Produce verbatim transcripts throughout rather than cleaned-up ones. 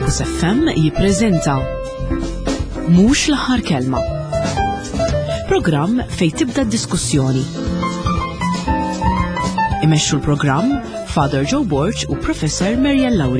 Focus F M jippreżenta Mhux l-aħħar kelma. Programm fejn tibda d-diskussjoni. Imexxu l-programm Father Joe Borch u Professor Marian Lawri.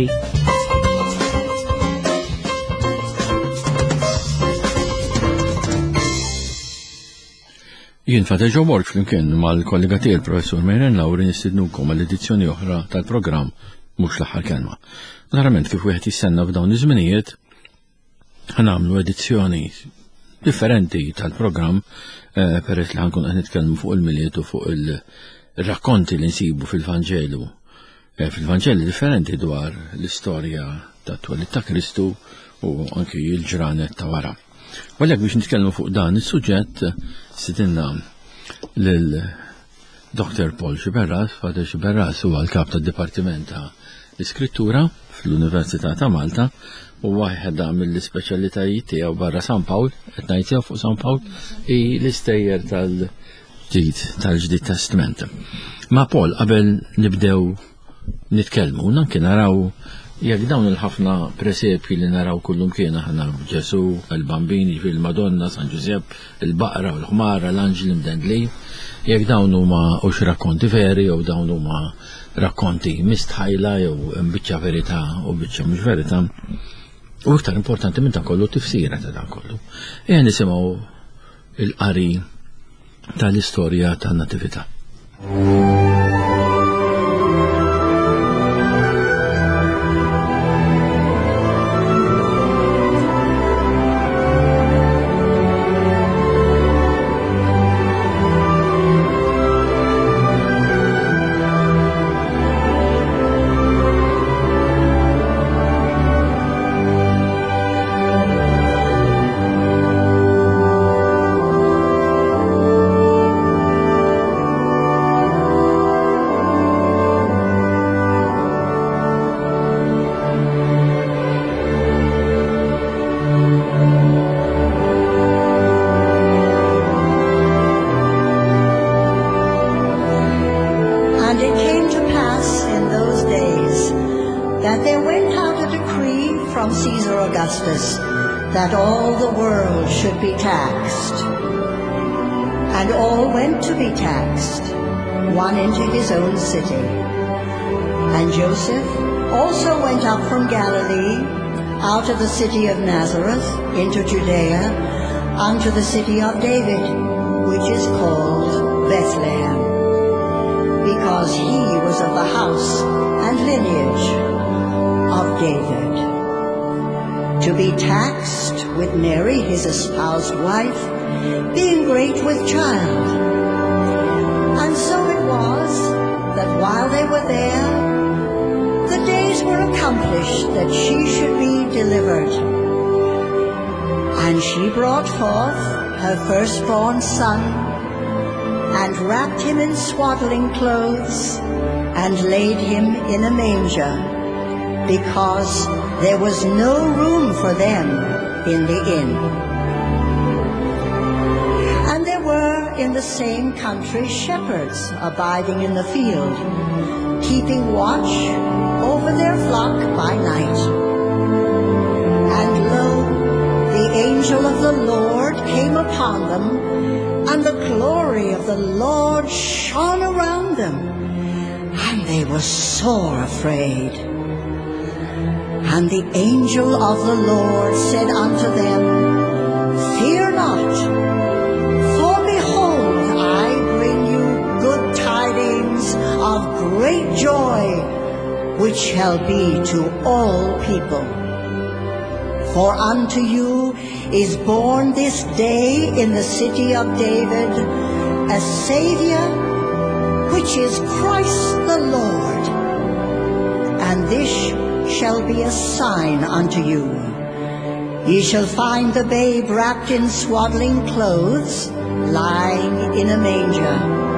Jien Father Joe Borch flimkien mal-kollega tiegħi il-Professur Marian Lawri nistidnukom għall-edizzjoni oħra tal-programm Mhux l-aħħar kelma. Narament kif wieħed jistenna f'dawn iż-żminijiet ħanamlu edizzjoni differenti tal-programm eh, peress li ħankun qed nitkellmu fuq il-miliet u fuq il-rakkonti li nsibu fil-Vanġelu. Eh, fil-Vanġeli differenti dwar l-istorja ta' twelid ta' Kristu u anke l-ġranet ta' wara. Għalhekk biex nitkellmu fuq dan is-suġġett sidinna lil Doktor Paul Xiberras, Father Xiberras huwa l-kap tad-Dipartiment ta' l-Iskrittura fl-Università ta' Malta u waħda mill-ispeċjalitajiet tiegħu barra San Pawl, qed ngħid fuq San Pawl, hi l-istejjer tal-ġdid tal-Ġdid Testament. Ma' Paul qabel nibdew nitkellmu nanki naraw jekk dawn il-ħafna presepji li naraw kullum kien aħna Ġesu, il-Bambini, fil-Madonna, San Giuseppe, il-Baqra u l-Ħmara, l-Anġli mdendli, jekk dawn huma hux rakkonti veri jew dawn huma rakkonti mistħajla jew biċċa verità u biċċa mhux verità. U iktar importanti minn dan kollu tifsira ta' dan kollu. Ejja nisimgħu il-qari tal-istorja tan-Natività. That all the world should be taxed. And all went to be taxed, one into his own city. And Joseph also went up from Galilee, out of the city of Nazareth, into Judea, unto the city of David, which is called Bethlehem, because he was of the house and lineage of David, to be taxed with Mary, his espoused wife, being great with child. And so it was that while they were there, the days were accomplished that she should be delivered. And she brought forth her firstborn son, and wrapped him in swaddling clothes, and laid him in a manger, because there was no room for them in the inn. And there were in the same country shepherds abiding in the field, keeping watch over their flock by night. And lo, the angel of the Lord came upon them, and the glory of the Lord shone around them, and they were sore afraid. And the angel of the Lord said unto them, Fear not, for behold, I bring you good tidings of great joy, which shall be to all people. For unto you is born this day in the city of David a Savior, which is Christ the Lord. And this shall be a sign unto you. Ye shall find the babe wrapped in swaddling clothes, lying in a manger.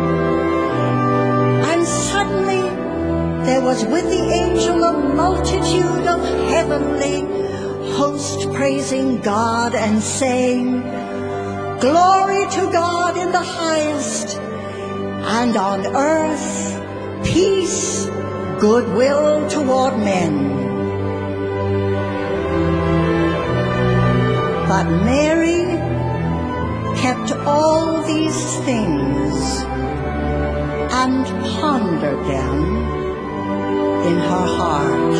And suddenly there was with the angel a multitude of heavenly hosts praising God and saying, Glory to God in the highest, and on earth peace, goodwill toward men. But Mary kept all these things and pondered them in her heart.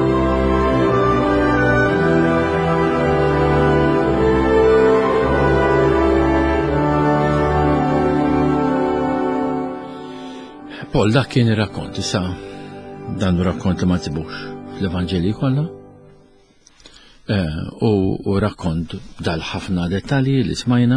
Paul, dak kien ir-rakkont, issa dan rakkont li ma tibux l-Evanġeli kollha. U rakkont dal-ħafna dettalji li smajna.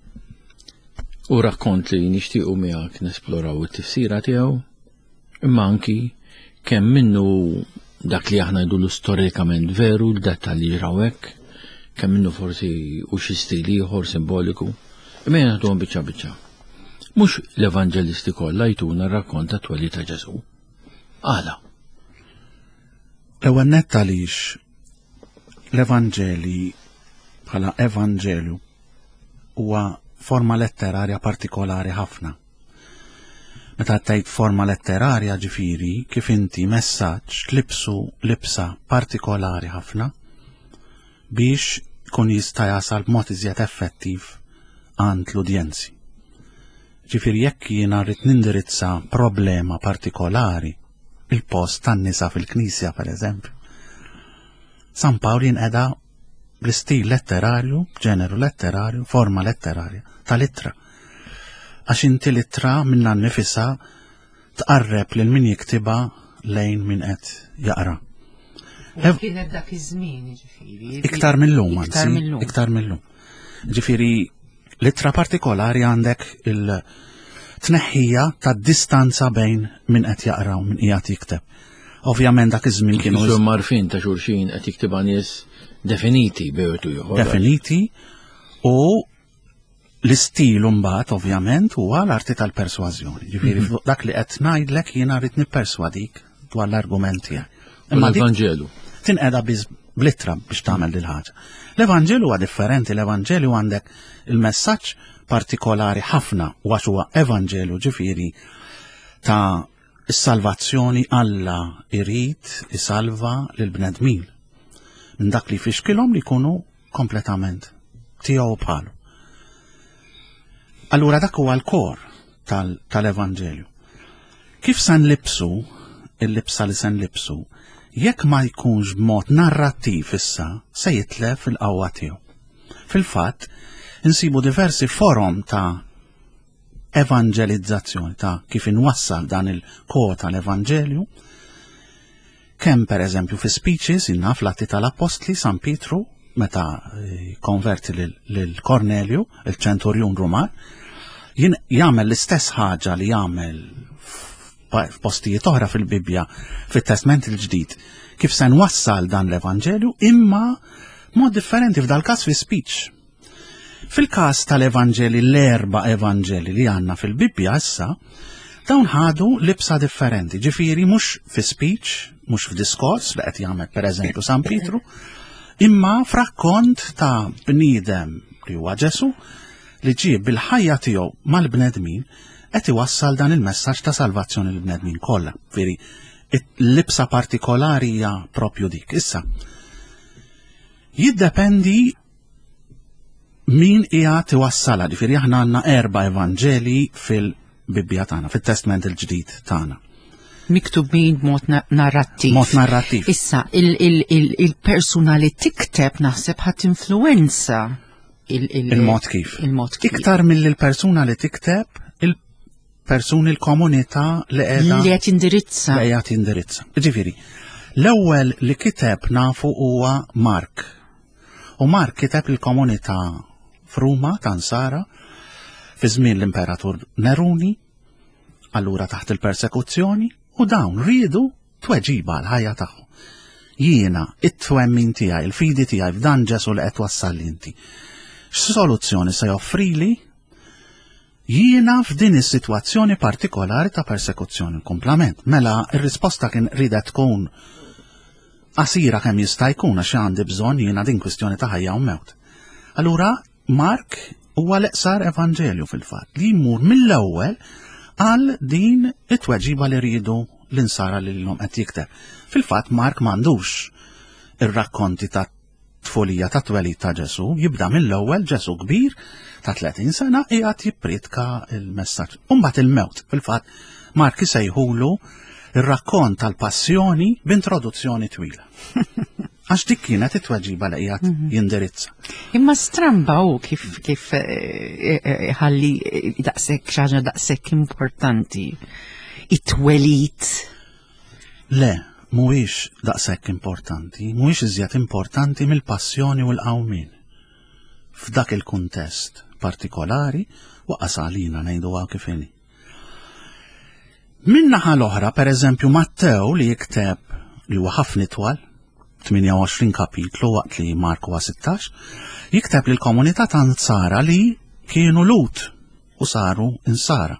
U rakkont li nixtiequ miegħek nesploraw it-tifsira tiegħu. Imma anki kemm minnu dak li aħna jdulu storikament veru l-dettalji rawek, kemm minnu forsi u xi stil ieħor simboliku. Imma jagħtuhom biċċa biċċa. Mhux l-Evanġelisti kollha jtuna r-rakkont attwali ta' Ġesu. Għala. L-ewwel nett għaliex l-Evanġeli bħala Evanġelu huwa forma letterarja partikolari ħafna. Meta tgħid forma letterarja ġifieri kif inti messaġġ tlibsu libsa partikolari ħafna biex kun jista' jasal b'mod iżjed effettiv għand l-udjenzi. Ġifieri jekk jiena rrid nindirizza problema partikolari, il-post tan-nisa fil-Knisja pereżempju. San Pawl jinqeda bl-istil letterarju, ġeneru letterarju, forma letterarja ta' littra. Għax inti littra minna nnifisha tqarreb lil min jiktiba lejn min qed jaqra. Kienet dak iż-żmien ġifieri. Iktar mill-lum, anzi, iktar mill-lum. Ġifieri littra partikolari għandek il-tneħħija tad distanza bejn min qed jaqra u min qiegħed jikteb. Ovvjament dak iż-żmien kienu Kienu marfin ta' xulxin qed jiktiba nies definiti bejtu ieħor. Definiti u l-istil mbagħad ovvjament huwa l-arti tal-persważjoni. Ġifieri dak li qed ngħidlek jiena rrid nipperswadik dwar l-argument tiegħek. Imma l-Evanġelu tinqeda blittra biex tagħmel dil ħaġa. L-Evanġelu huwa differenti, l-Evanġelu għandek il-messaġġ partikolari ħafna għax huwa Evanġelu ġifieri ta' is-salvazzjoni Alla irid isalva lil bnedmin minn dak li fixkilhom li jkunu kompletament tiegħu bħalu. Allura dak huwa l-kor tal-Evanġelju. Kif se nlibsu il-libsa li se nlibsu, jekk ma jkunx b'mod narrattiv issa se jitlef fil-qawwa tiegħu. Fil-fatt, insibu diversi forum ta' evangelizzazzjoni, ta' kif inwassal dan il-kor tal-Evanġelju, kemm per eżempju fi speeches innaf l-atti tal-Apostli San Pietru meta konverti lil Kornelju, il-ċenturjun Ruman, jien jagħmel l-istess ħaġa li jagħmel f'postijiet oħra fil-Bibja fit-Testament il-Ġdid, kif se nwassal dan l-Evanġelju imma mod differenti f'dal każ fi speech. Fil-każ tal-Evanġeli l-erba' Evanġeli li għandna fil-Bibja issa, dawn ħadu libsa differenti, ġifieri mhux fi speech, mhux f'diskors li qed jagħmel pereżempju San Pietru, imma f'rakkont ta' bniedem li huwa Ġesu li ġie bil-ħajja tiegħu mal-bnedmin qed iwassal dan il-messaġġ ta' salvazzjoni lil bnedmin kollha. Veri, l-libsa partikolari hija propju dik. Issa, jiddependi min qiegħed iwassala, ġifieri aħna għandna erba' Evanġeli fil-Bibja tagħna, fit-Testament il-Ġdid tagħna. Miktub min mod narrattiv. Mod narrattiv. Issa, il-persuna li tikteb naħseb ħadd influenza il-mod kif. Il-mod kif. Iktar mill-persuna li tikteb, il-persuni l-komunità li qiegħda li qed jindirizza. Li qed jindirizza. Ġifieri, l-ewwel li kiteb nafu huwa Mark. U Mark kiteb il-komunità f'Ruma Tansara fi żmien l-Imperatur Neruni, allura taħt il-persekuzzjoni, u dawn riedu tweġiba l-ħajja tagħhom. Jiena it-twemmin tiegħi, il-fidi tiegħi f'dan Ġesu li qed wassal inti. X'soluzzjoni se joffrili jiena f'din is-sitwazzjoni partikolari ta' persekuzzjoni komplament. Mela ir-risposta kien ridet tkun qasira kemm jista' jkun għax għandi bżonn jiena din kwistjoni ta' ħajja u mewt. Allura Mark huwa l-iqsar Evanġelju fil-fatt li jmur mill-ewwel għal din it-tweġiba li rridu l-insara li l-lum qed jikteb. Fil-fatt Mark m'għandux ir-rakkonti ta' tfolija ta' twelid ta' Ġesu jibda mill-ewwel Ġesu kbir ta' tletin sena qiegħed jippridka il-messaġġ. Imbagħad il-mewt, fil-fatt Mark isejħulu ir-rakkont tal-passjoni b'introduzzjoni twila. Għax dik kienet it-tweġiba li qiegħed jindirizza. Imma stramba hu kif kif ħalli daqshekk xi ħaġa daqshekk importanti. It-twelid. Le, mhuwiex daqshekk importanti, mhuwiex iżjed importanti mill-passjoni u l-qawmien. F'dak il-kuntest partikolari waqas għalina ngħiduha kif inhi. Min-naħa l-oħra, pereżempju Mattew li jikteb li huwa ħafna itwal, tminja u għoxrin kapitlu waqt li Mark huwa sittax, jikteb lil komunità ta' Nsara li kienu Lut u saru insara.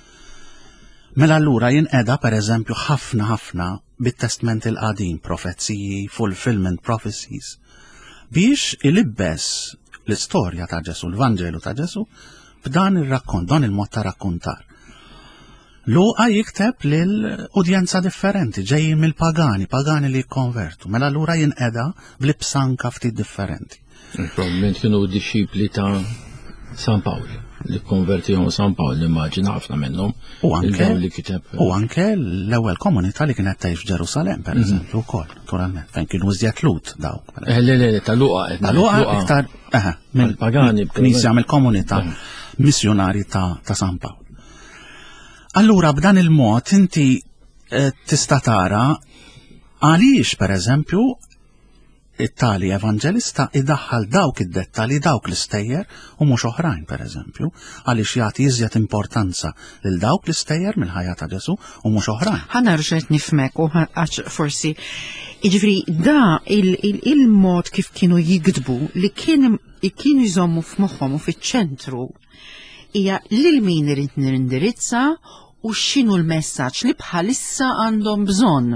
Mela allura jinqeda pereżempju ħafna ħafna bit-Testament il-Qadim, profezziji, fulfillment prophecies, biex ilibbes l-istorja ta' Ġesu, l-Vanġelu ta' Ġesu, b'dan ir-rakkont, dan il-mod ta' rakkuntar. Luqa jikteb lil-udjenza differenti, ġejjin mill-pagani, pagani li jikkonvertu, mela allura jinqeda bl-ibsanka ftit differenti. Probabilment kienu disċipli ta' San Pawl, li konvertihom San Pawl, immaġina ħafna minnhom. U anke li kiteb. U anke l-ewwel komunità li kienet tgħix f'Ġerusalemm, pereżempju, wkoll, naturalment, fejn kienu iżjed Lut dawk. Eh le le ta' Luqa. Ta' Luqa iktar eħe mill-pagani, knisja mill-komunità missjonari ta' San Pawl. Allura b'dan il-mod inti tista' tara għaliex pereżempju it-tali evanġelista idaħħal dawk id-dettali dawk l-istejjer u mhux oħrajn pereżempju, għaliex jagħti iżjed importanza lil dawk l-istejjer mill-ħajja ta' Ġesu u mhux oħrajn. Ħana rġet nifmek u għax forsi jiġifieri da il-mod kif kienu jikdbu li kienu jżommu f'moħħhom u fiċ-ċentru hija lil min irid nindirizza u x'inhu l-messaġġ li bħalissa għandhom bżonn.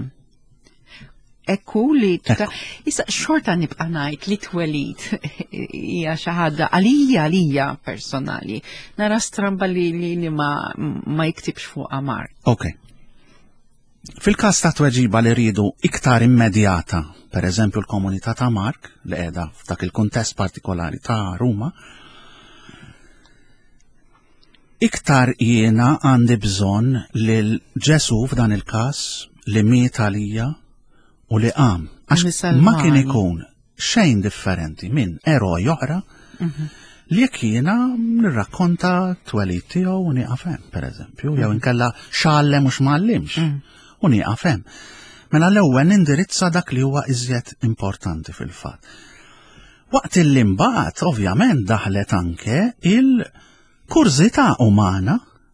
Ekku li issa xorta nibqa' ngħid li twelid hija xi ħaġa għalija għalija personali. Nara stramba li li ma ma jiktibx fuqha Mark. Okay. Fil-każ ta' tweġiba li rridu iktar immedjata, pereżempju l-komunità ta' Mark li qiegħda f'dak il-kuntest partikolari ta' Ruma, iktar jiena għandi bżonn lil Ġesu f'dan il-każ li miet għalija u li qam. Għax ma kien ikun xejn differenti minn eroj oħra li jekk jiena nirrakkonta twelid tiegħu u nieqaf hemm, pereżempju, jew inkella x'għallem u x'mgħallimx u nieqaf hemm. Mela l-ewwel nindirizza dak li huwa iżjed importanti fil-fatt. Waqt il imbagħad ovvjament daħlet anke il- kurzita umana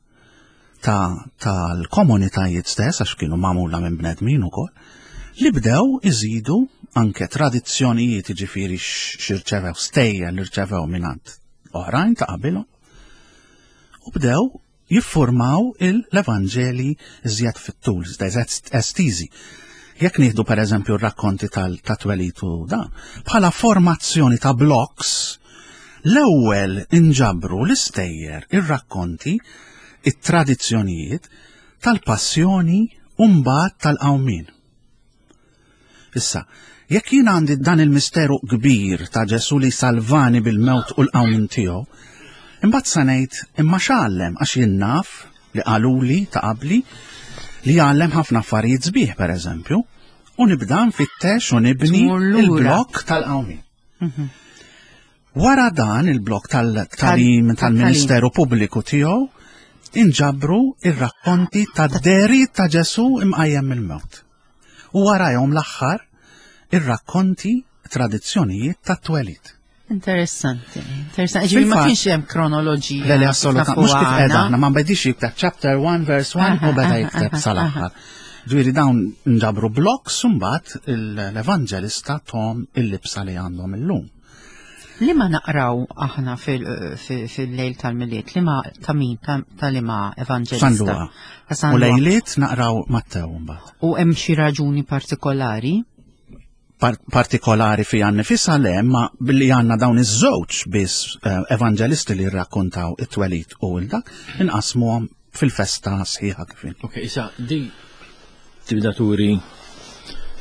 tal-komunitajiet stess, għax kienu magħmula minn bnedmin ukoll, li bdew iżidu anke tradizzjonijiet jiġifieri x'irċevew stejjer li rċevew mingħand oħrajn ta' qabilhom, u bdew jiffurmaw l-Evanġeli iżjed fit-tul, iżjed estiżi. Jekk nieħdu pereżempju r-rakkonti ta' twelid u dan, bħala formazzjoni ta' blocks, l-ewwel inġabru l-istejjer, ir-rakkonti, it-tradizzjonijiet tal-passjoni u mbagħad tal-qawmien. Issa, jekk jien għandi dan il-misteru kbir ta' Ġesu li salvani bil-mewt u l-qawmien tiegħu, imbagħad se ngħid imma x'għallem għax jien naf li qaluli ta' qabli li jgħallem ħafna affarijiet sbieħ pereżempju, u nibda nfittex u nibni il-blokk tal-qawmien. Wara dan il-blok tal-talim tal-Ministeru Pubbliku tiegħu inġabru ir-rakkonti tad-deri ta' Ġesu imqajjem mill-mewt. U warahom l-aħħar ir-rakkonti tradizzjonijiet tat-twelid. Interessanti, interessanti. Ġifieri ma kienx hemm kronoloġija. Le le assolutament mhux kif qiegħda aħna ma nbedix jikteb chapter one verse one u beda jikteb sal-aħħar. Ġifieri dawn inġabru blocks u mbagħad l-Evanġelista tom il-libsa li għandhom illum. Li ma naqraw aħna fil-lejl tal-miliet, li ma ta' min, ta' li ma evanġelista. U lejliet naqraw Mattew mbagħad. U hemm xi raġuni partikolari? Partikolari fi għanni fissa le, ma billi għanna dawn iż-żewġ biss evanġelisti li rrakkontaw it-twelid u l-dak, inqasmuhom fil-festa sħiħa kifin. Ok, issa di tibda turi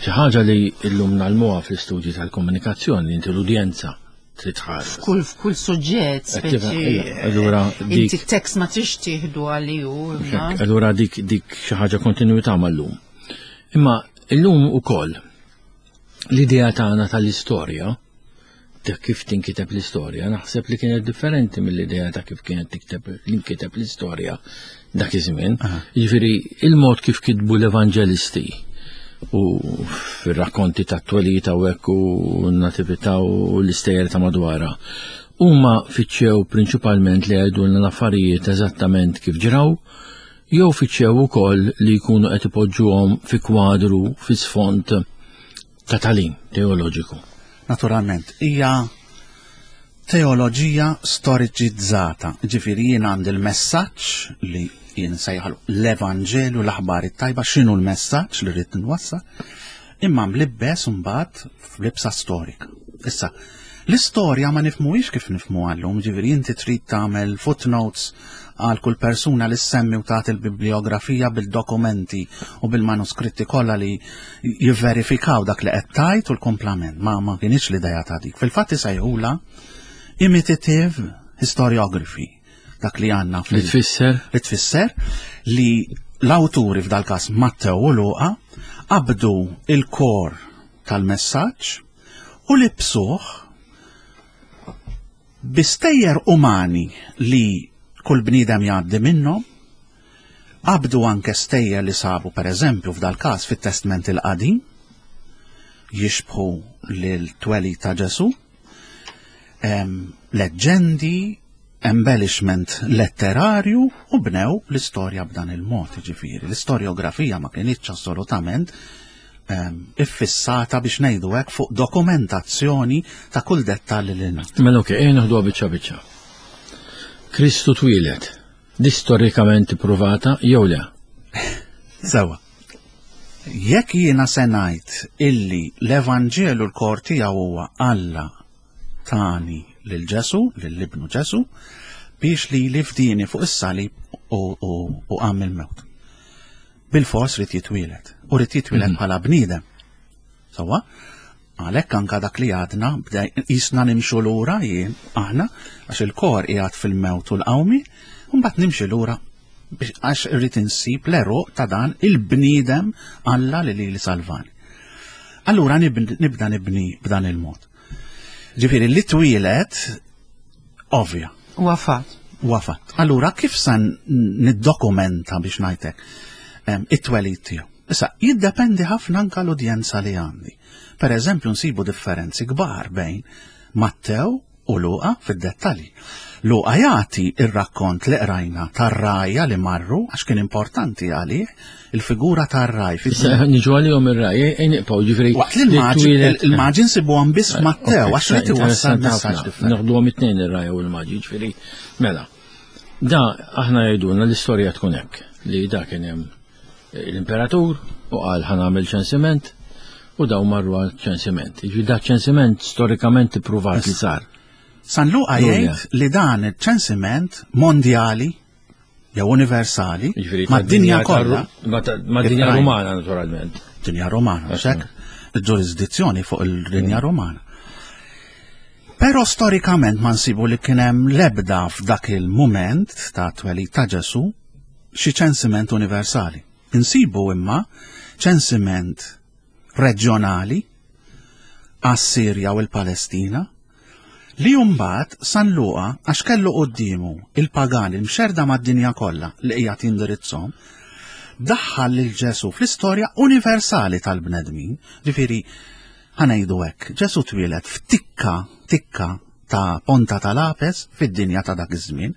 Xi ħaġa li llum nagħmluha fl-istudji tal-komunikazzjoni inti l-udjenza trid tħares. F'kull f'kull suġġett, speċi. Allura inti t-tekst ma trix tieħdu għaliju. Allura dik dik xi ħaġa kontinwità mal-lum. Imma llum ukoll l-idea tagħna tal-istorja ta' kif tinkiteb l-istorja, naħseb li kienet differenti mill-idea ta' kif kienet tikteb l-inkiteb l-istorja dak iż-żmien. Jiġifieri il-mod kif kitbu l-evanġelisti u fir-rakkonti ta' twelita u hekk u n-natività u l-istejjer ta' madwara. Huma fiċċew prinċipalment li jgħidulna l-affarijiet eżattament kif ġraw, jew fiċċew ukoll li jkunu qed ipoġġuhom fi kwadru fi sfond ta' talim teoloġiku. Naturalment, hija teoloġija storiċizzata, ġifieri jien għandi l-messaġġ li jien sejħalu l-Evanġelju l-aħbar it-tajba x'inhu l-messaġġ li rrid nwassal, imma mlibbes imbagħad f'libsa storika. Issa, l-istorja ma nifhmuhiex kif nifhmuha llum, ġifieri inti trid tagħmel footnotes għal kull persuna li semmi u tagħti l-bibliografija bil-dokumenti u bil-manuskritti kollha li jivverifikaw dak li qed tajt u l-komplament. Ma ma kienx l-idea ta' dik. Fil-fatt isejħula imitative historiography. Dak li għandna li tfisser li tfisser li l-awturi f'dal każ Mattew u Luqa qabdu il-kor tal-messaġġ u libsuh bistejjer umani li kull bniedem jgħaddi minnhom, qabdu anke stejjer li sabu pereżempju f'dal każ fit-Testament il-Qadim, jixbħu lil twelid ta' Ġesu, leġendi, embellishment letterarju u bnew l-istorja b'dan il-mod, ġifieri. L-istorjografija ma kienitx assolutament iffissata biex ngħidu hekk fuq dokumentazzjoni ta' kull dettalji li ngħid. Mela okej, ejn naħduha biċċa biċċa. Kristu twilet, di storikament provata jew le? Sewa. Jekk jiena se ngħid illi l-Evanġelu l-kor tiegħu huwa Alla tani lil Ġesu, lil ibnu Ġesu, biex li lifdini fuq is-salib u għam il-mewt. Bil-fors rid jitwilet, u rid jitwilet bħala bniedem. Sewa? Għalhekk anke dak li għadna jisna nimxu lura jien aħna għax il-kor qiegħed fil-mewt u l-qawmi, u mbagħad nimxu lura biex għax irrid insib l-eruq ta' dan il-bniedem Alla li li salvani. Allura nibda nibni b'dan il-mod. Ġifieri li twilet ovvja. Wafat. Wafat. Allura kif san niddokumenta biex ngħidlek it-twelid tiegħu? Issa jiddependi ħafna anke l-udjenza li għandi. Per eżempju nsibu differenzi kbar bejn Mattew u Luqa fid-dettalji. Luqa jagħti ir-rakkont li qrajna tar-rajja li marru għax kien importanti għalih il-figura tar-raj. Niġu għalihom ir-raj, ejn iqgħu ġifieri. Waqt l-immaġin nsibuhom biss Mattew għax rid iwassal messaġġ differenti. Naħduhom it-tnejn ir-raj u l-maġi, ġifieri. Mela, da aħna jgħidulna l-istorja tkun hekk li da kien hemm l-imperatur u qal ħanagħmel ċensiment u daw marru għal ċensiment. Iġi da ċensiment storikament ippruvat li sar. San Luqa jgħid li dan il-ċensiment mondjali jew universali mad-dinja kollha. Mad-dinja Rumana naturalment. Dinja Romana, xek? Il-ġurisdizzjoni fuq il-dinja Romana. Però storikament ma nsibu li kien hemm l-ebda f'dak il-mument ta' twelid ta' Ġesu xi ċensiment universali. Insibu imma ċensiment reġjonali għas-Sirja u l-Palestina li mbagħad San Luqa għax kellu qudiemu il-pagani mxerda mad-dinja kollha li qiegħed jindirizzhom daħħal lil Ġesu fl-istorja universali tal-bnedmin, ġifieri ħanejdu hekk, Ġesu twieled f'tikka tikka ta' Ponta tal-Apes fid-dinja ta' dak iż-żmien.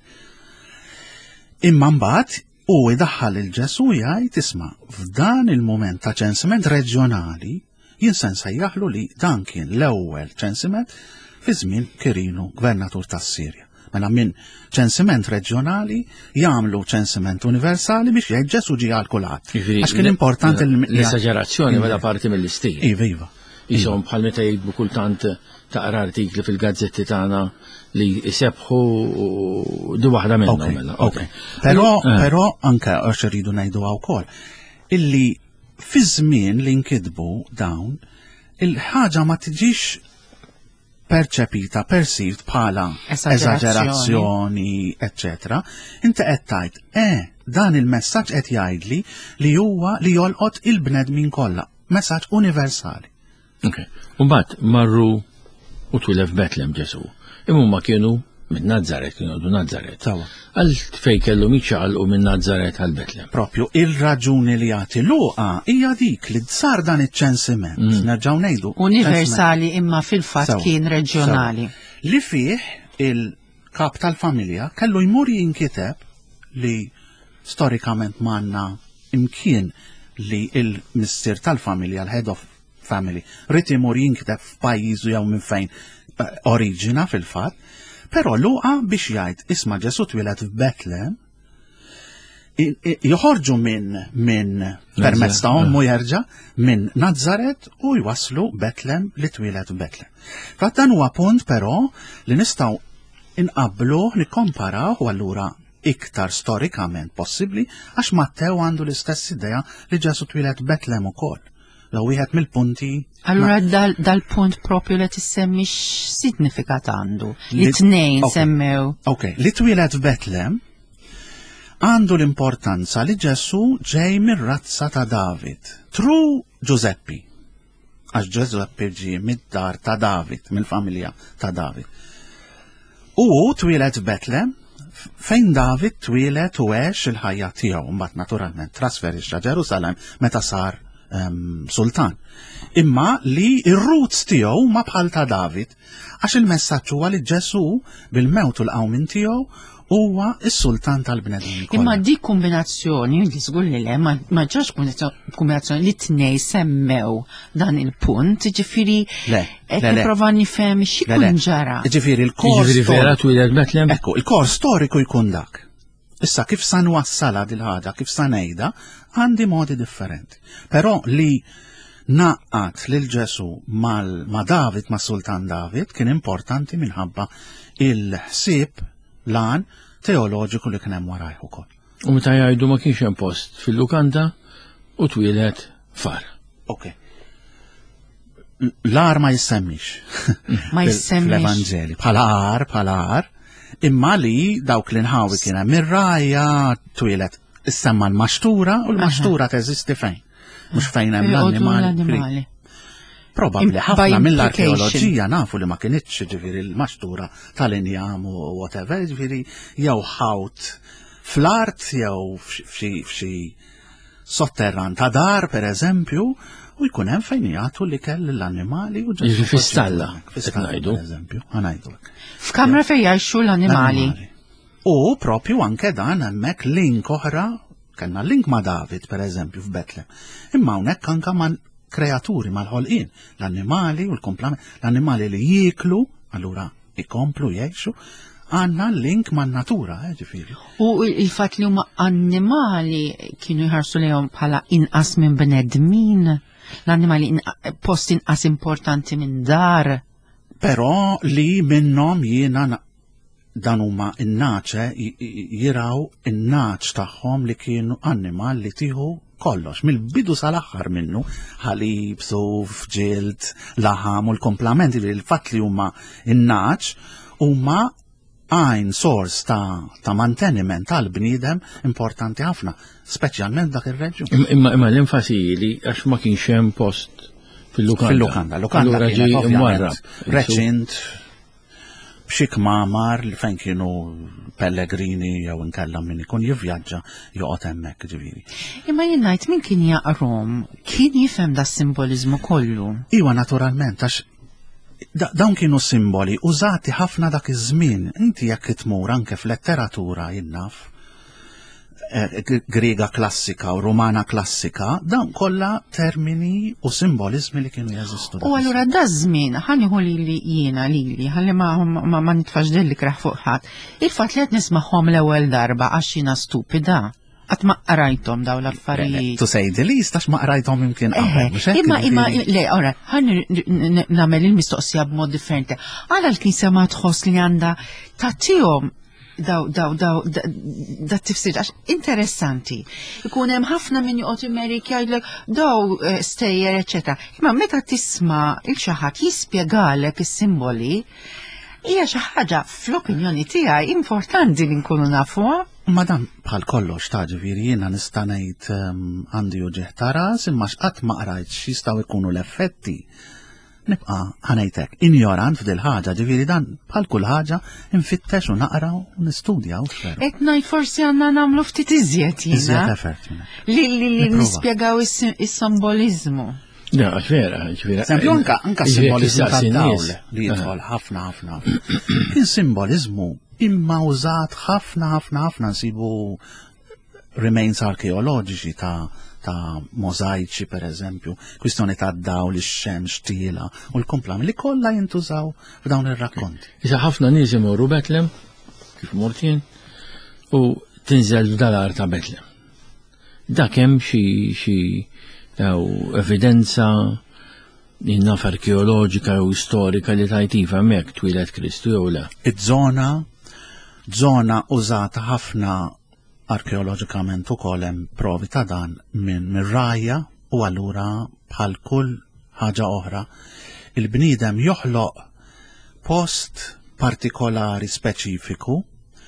Imma mbagħad u idaħħal il-Ġesu jgħid isma' f'dan il-mument ta' ċensiment reġjonali jien se nsejjaħlu li dan kien l-ewwel ċensiment fi żmien Kirinu, gvernatur tas-Sirja. Mela minn ċensiment reġjonali jagħmlu ċensiment universali biex jgħid Ġesu ġie għal kulħadd. Għax kien importanti l-esaġerazzjoni wara parti mill-istil. Iva, iva. Isom bħal meta jgħidu kultant taqra artikli fil-gazzetti tagħna li jsebħu di waħda minnhom. Però però anke għax iridu ngħiduha wkoll illi fi żmien li nkidbu dawn, il-ħaġa ma tiġix perċepita, perceived bħala eżagerazzjoni, eccetera. Inti qed tgħid, eh, dan il-messaġġ qed jgħidli li huwa li jolqot il-bnedmin kollha, messaġġ universali. Okay. Mbagħad marru u twilef Betlem Ġesu. Imma ma kienu minn Nazaret, kienu għadu Nazaret. Tawa. Għal fej kellu miċċaqalqu minn Nazaret għal Betlem. Propju il-raġuni li jagħti Luqa hija dik li sar dan iċ-ċensiment. Nerġgħu ngħidu. Universali imma fil-fatt kien reġjonali. Li fih il-kap tal-familja kellu jmur jinkiteb li storikament manna imkien li il-missier tal-familja, l-head of family, rrid imur jinkiteb f'pajjiżu jew minn fejn oriġina fil-fatt. Pero Luqa biex jgħid isma' Ġesu twieled f'Betlem joħorġu minn minn permezz ta' ommu jerġa' minn Nazaret u jwaslu Betlem li twieled f'Betlem. Fatt dan huwa punt però li nistgħu inqabblu nikkomparaw u allura iktar storikament possibbli għax Mattew għandu l-istess idea li Ġesu twieled f'Betlem ukoll. Law wieħed mill-punti. Allura dal-punt propju li tissemmi x'sinifikat għandu? Li tnejn semmew. Ok, li twieled f'Betlem għandu l-importanza li Ġesu ġej mir-razza ta' David. Tru Giuseppi. Għax Giuseppi ġie mid-dar ta' David, mill-familja ta' David. U twieled f'Betlem fejn David twieled u għex il-ħajja tiegħu, mbagħad naturalment trasferixxa Ġerusalem meta sar Um, sultan. Imma li ir-roots tiegħu ma bħal ta' David, għax il-messaġġ huwa li Ġesu bil-mewt u l-qawmin tiegħu huwa s-sultan tal-bnedmin. Imma dik kombinazzjoni, li żgur li le, ma ġax kombinazzjoni li tnej semmew dan il-punt, ġifieri qed nipprova nifhem x'ikun ġara. Ġifieri l-kor storiku. Ekku, il-kor storiku jkun dak. Issa kif sa nwassala dil ħaġa, kif sa ngħidha, għandi modi differenti. Però li naqqat lil Ġesu mal ma David, ma Sultan David, kien importanti minħabba il-ħsieb lan teoloġiku li kien hemm warajh ukoll. U meta jgħidu ma kienx hemm post fil-lukanda u twieled far. Ok. L-ar ma jissemmix. Ma jissemmix. Fl-Evanġeli. Bħala ar, bħala ar. Imma li dawk li nħawi kien hemm ir-rajja twieled issemma l-maxtura u l-maxtura teżisti fejn. Mhux fejn hemm l-annimali. Probabbli ħafna mill-arkeoloġija nafu li ma kienitx ġifieri l-maxtura tal-injam u whatever, ġifieri jew ħawt fl-art jew f'xi sotterran ta' dar pereżempju u jkun hemm fejn jagħtu li kell l-annimali u ġifieri fis-stalla. Fis-stalla pereżempju, ħanajdulek. F'kamra fejn jgħixu l-annimali. U propju anke dan hemmhekk link oħra, kellna link ma' David pereżempju f'Betlem. Imma hawnhekk anke ma' kreaturi mal-ħolqien, l-annimali u l-komplament, l-annimali li jieklu, allura ikomplu jgħixu, għandna link man natura, ġifieri. U il-fatt li huma annimali kienu jħarsu lejhom bħala inqas minn bnedmin, l-annimali post inqas importanti minn dar. Però li minnhom jiena dan huma in-naċe jiraw in-naċ tagħhom li kienu annimal li tieħu kollox, mill-bidu sal-aħħar minnu, ħalib, suf, ġild, laħam u l-komplementi li l-fatt li huma in-naċ huma għajn sors ta', ta manteniment tal-bniedem importanti ħafna, speċjalment dak ir-reġjun. Imma imma l-enfasi li għax ma kienx hemm post fil-lukanda. Fil-lukanda, lukanda kienet ovvjament reċint b'xi kmamar li fejn kienu pellegrini jew inkella min ikun jivvjaġġa joqgħod hemmhekk ġifieri. Imma jien ngħid min kien jaqrom, kien jifhem da simbolizmu kollu. Iwa naturalment għax dawn kienu simboli użati ħafna dak iż-żmien. Inti jekk tmur anke f'letteratura jinnaf Griega klassika u Rumana klassika, dawn kollha termini u simbolizmi li kienu jeżistu. U allura da żmien ħaniħu li jiena lili, ħalli ma ma nitfax dellik raħ fuq ħadd. Il-fatt li qed nisma'hom l-ewwel darba għax jiena stupida. Qatt ma qrajthom daw l-affarijiet. Tu sejdi li jistax ma qrajthom imkien qabel. Imma imma le, ora, ħan nagħmel il-mistoqsija b'mod differenti. Għala l-Knisja ma tħoss li għandha tagħtihom daw daw daw da tifsir għax interessanti. Ikun hemm ħafna min joqgħod Amerika jgħidlek daw stejjer eċetera. Imma meta tisma' il xi ħadd jispjegalek is-simboli hija xi ħaġa fl-opinjoni tiegħi importanti li nkunu nafuha. Madam bħal kollox ta' ġifieri jiena nista' ngħid għandi uġieħ ta' ras imma x'qatt ma qrajt x'jistgħu jkunu l-effetti. Nibqa' ħanejtek injorant f'dil ħaġa ġifieri dan bħal kull ħaġa infittex u naqra u nistudja u xfer. Qed ngħid forsi għandna nagħmlu ftit iżjed jiena. Iżjed effert li li nispjegaw is-simboliżmu. Ja, vera, ġvira. Sempju anka anka simbolizmu tad-dawl li jidħol ħafna ħafna. Kien simbolizmu imma użat ħafna ħafna ħafna nsibu remains arkeoloġiċi ta' ta' mozaiċi per eżempju, kwistjoni ta' dawl ix-xemx tiela u l-komplam li kollha jintużaw f'dawn ir-rakkonti. Issa ħafna nies imorru Betlem, kif mortin, u tinżel f'dalar ta' Betlem. Dak hemm xi xi daw evidenza innaf arkeoloġika u storika li tajtiva hemmhekk twilet Kristu jew le. Iż-żona żona użata ħafna arkeoloġikament ukoll hemm provi ta' dan minn mir-rajja u allura bħal kull ħaġa oħra il-bniedem joħloq post partikolari speċifiku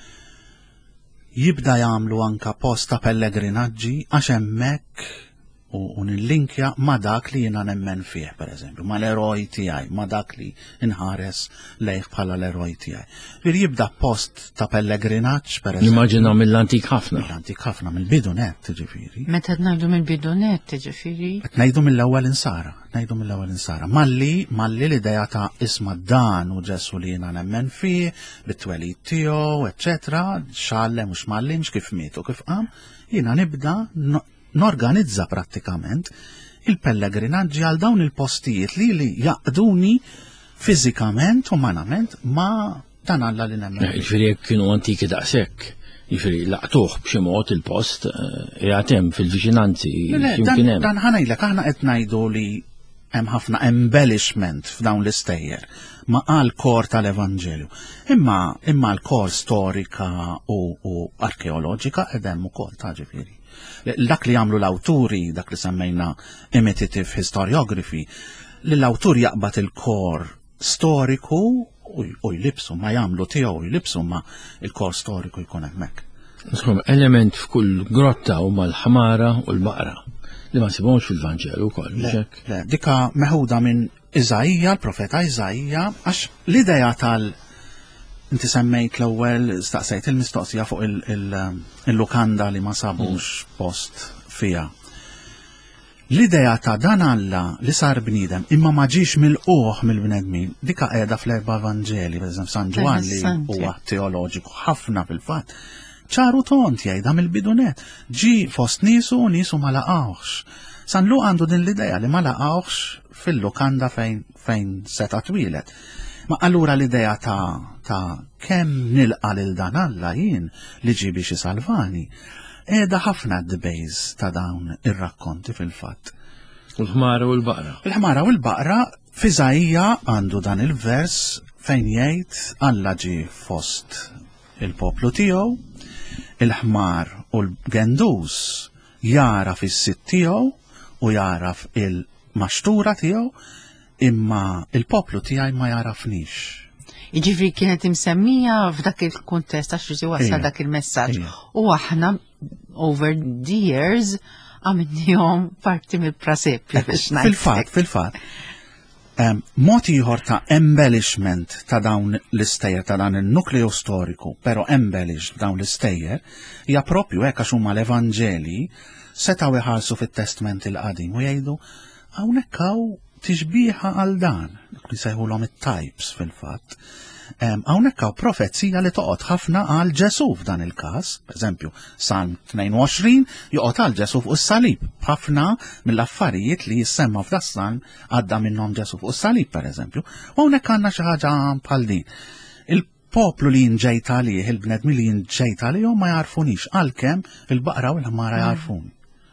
jibda jagħmlu anka post ta' pellegrinaġġi għax hemmhekk u nillinkja ma' dak li jiena nemmen fih, per eżempju, ma' l-eroj tiegħi, ma' dak li inħares lejh bħala l-eroj tiegħi. Bir jibda post ta' pellegrinaġġ, per eżempju. Immaġina mill-antik ħafna. Mill-antik ħafna, mill-bidunet, ġifieri. Meta ngħidu mill-bidunet, ġifieri. Qed ngħidu mill-ewwel insara, ngħidu mill-ewwel insara. Malli, malli l-idea ta' isma' dan u Ġesu li jiena nemmen fih, bit-twelid tiegħu, eċċetera, xallem u x'mallimx kif mietu kif qam, jiena nibda norganizza prattikament il-pellegrinaġġi għal dawn il-postijiet li li jaqduni fiżikament, umanament, ma dan Alla li nemmen. Ġifieri jekk kienu antiki daqshekk, jiġifieri laqtuh b'xi mod il-post qiegħed hemm fil-viċinanzi x'imkien hemm. Dan ħanejlek aħna qed ngħidu li hemm ħafna embellishment f'dawn l-istejjer ma qal kor tal-Evanġelju. Imma imma l-kor storika u, u arkeoloġika qed hemm ukoll ta' ġifieri. Dak li jagħmlu l-awturi, dak li semmejna imitative historiography, li l-awtur jaqbad il-kor storiku u jlibsu ma jagħmlu tiegħu jlibsu ma il-kor storiku jkun hemmhekk. Insomma, element f'kull grotta huma l-ħmara u l-baqra li ma sibhomx fil-Vanġelu wkoll. Le, dika meħuda minn Iżajja, l-profeta Iżajja, għax l-idea tal- Inti semmejt l-ewwel staqsejt il-mistoqsija fuq il-lukanda li ma sabux post fija. L-idea ta' dan Alla li sar bniedem imma ma ġiex mill-qoħ mill-bnedmin dika qiegħda fl-erba' Evanġeli, pereżempju San Ġwan li huwa teoloġiku ħafna fil-fatt. ċaru tont jgħidha mill-bidunet. Ġi fost niesu u niesu ma laqgħux. San Luq għandu din l-idea li ma laqgħux fil-lukanda fejn fejn seta' twilet. Ma allura l-idea ta' ta' kemm nilqa' lil dan Alla jien li ġi biex isalvani, qiegħda ħafna d-debejs ta' dawn ir-rakkonti fil-fatt. U l-ħmara u l-baqra. Il-ħmara u l-baqra f'Iżajja għandu dan il-vers fejn jgħid Alla ġi fost il-poplu tiegħu, il-ħmar u l-gendus jara fis-sitt tiegħu u jaraf il-maxtura tiegħu, imma il-poplu tiegħi ma jarafnix. Jiġifieri kienet imsemmija f'dak il-kuntest għax ġi wasal dak il-messaġġ. U aħna over the years għamilnihom parti mill-prasepju biex ngħid. Fil-fatt, fil-fatt. Mod ieħor ta' embellishment ta' dawn l-istejjer ta' dan il-nukleo storiku, però embellish dawn l-istejjer, hija proprju hekk għax huma l-Evanġeli setgħu iħarsu fit-Testament il-Qadim u jgħidu hawnhekk hawn tixbieħa għal dan, li sejħulhom it-types fil-fatt. Hawnhekk hawn profezija li toqgħod ħafna għal Ġesu f'dan il-każ, pereżempju Salm tnejn u għoxrin joqgħod għal Ġesu fuq is-salib. Ħafna mill-affarijiet li jissemma f'da Salm għadda minnhom Ġesu fuq is-salib pereżempju. U hawnhekk għandna xi ħaġa bħal din. Il-poplu li jinġejt għalih, il-bnedmi li jinġejt għalihom ma jarfunix għalkemm il-baqra u l-ħmara jarfuni.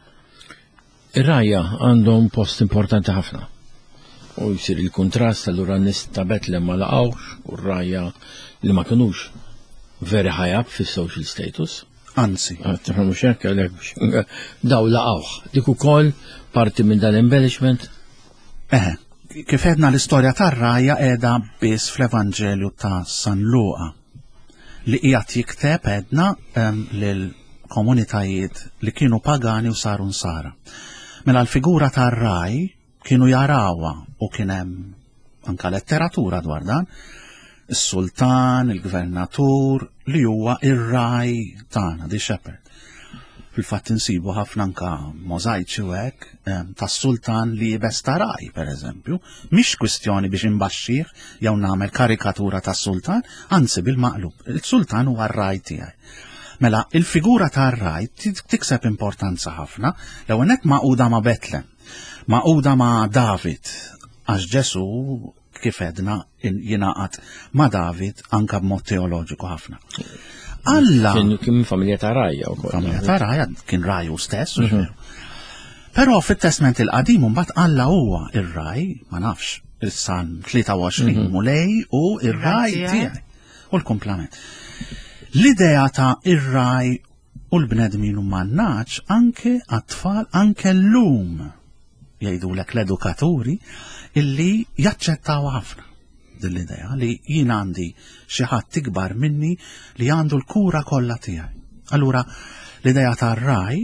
Ir-rajja għandhom post importanti ħafna. U jsir il-kontrast allura n-nies ta' Betlem ma laqgħux u r-rajja li ma kinux very high up fis-social status. Anzi. Mhux hekk għalhekk daw laqgħuh. Dik ukoll parti minn dan-embellishment? Eħe, kif edna l-istorja tar-rajja qiegħda biss fl-Evanġelju ta' San Luqa li qiegħed jikteb edna lil komunitajiet li kienu pagani u saru nsara. Mela l-figura tar-raj kienu jarawha u kien hemm anke letteratura dwar dan, is-sultan, il-gvernatur li huwa ir-raj tagħna, di shepherd. Fil-fatt insibu ħafna anke możajċi u hekk tas-sultan li jibesta raj, pereżempju, mhix kwistjoni biex imbaxxih jew nagħmel karikatura tas-sultan, anzi bil-maqlub, il-sultan huwa r-raj tiegħi. Mela, il-figura tar-raj tikseb importanza ħafna, l-ewwel nett maquda ma' Betlem, maquda ma' David, għax Ġesu kif edna jingħaqad ma' David anke b'mod teoloġiku ħafna. Alla kien familja ta' rajja wkoll. Familja ta' rajja kien raju stess. Però fit-Testament il-qadim mbagħad Alla huwa ir-raj, ma nafx, is-Salm tlieta u għoxrin mulej u ir-raj tiegħi. U l-kumplament. L-idea ta' ir-raj u l-bnedmin huma naċ anke għat-tfal anke llum jgħidulek l-edukaturi illi jaċċettaw ħafna dil-idea li jien għandi xi ħadd ikbar minni li għandu l-kura kollha tiegħi. Allura l-idea tar-raj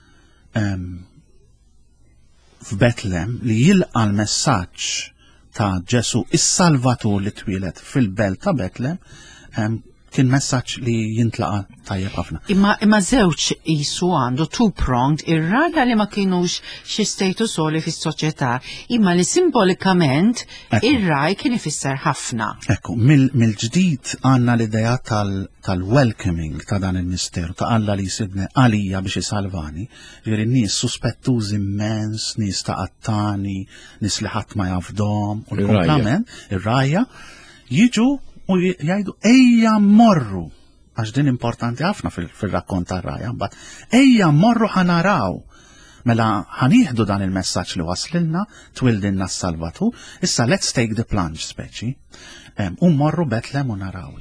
f'Betlem li jilqa' l-messaġġ ta' Ġesu is-Salvatur li twieled fil-belt ta' Betlem kien messaġġ li jintlaqa tajjeb ħafna. Imma imma żewġ qisu għandu two-pronged ir-rajja li ma kienux xi status soli fis-soċjetà, imma li simbolikament ir-raj kien ifisser ħafna. Ekku, mill-ġdid għandna l-idea tal-welcoming ta' dan il-misteru ta' Alla li jsidni għalija biex isalvani, ġieri nies suspettuż immens, nies ta' qattani, nies li ħadd ma jafdhom, u l-komplament, ir-rajja jiġu u jgħidu ejja morru, għax din importanti ħafna fil-rakkont tar-rajja, mbagħad ejja morru ħanaraw. Mela ħanieħdu dan il-messaġġ li waslilna, twildinna s-Salvatur, issa let's take the plunge speċi. U morru Betlem u naraw,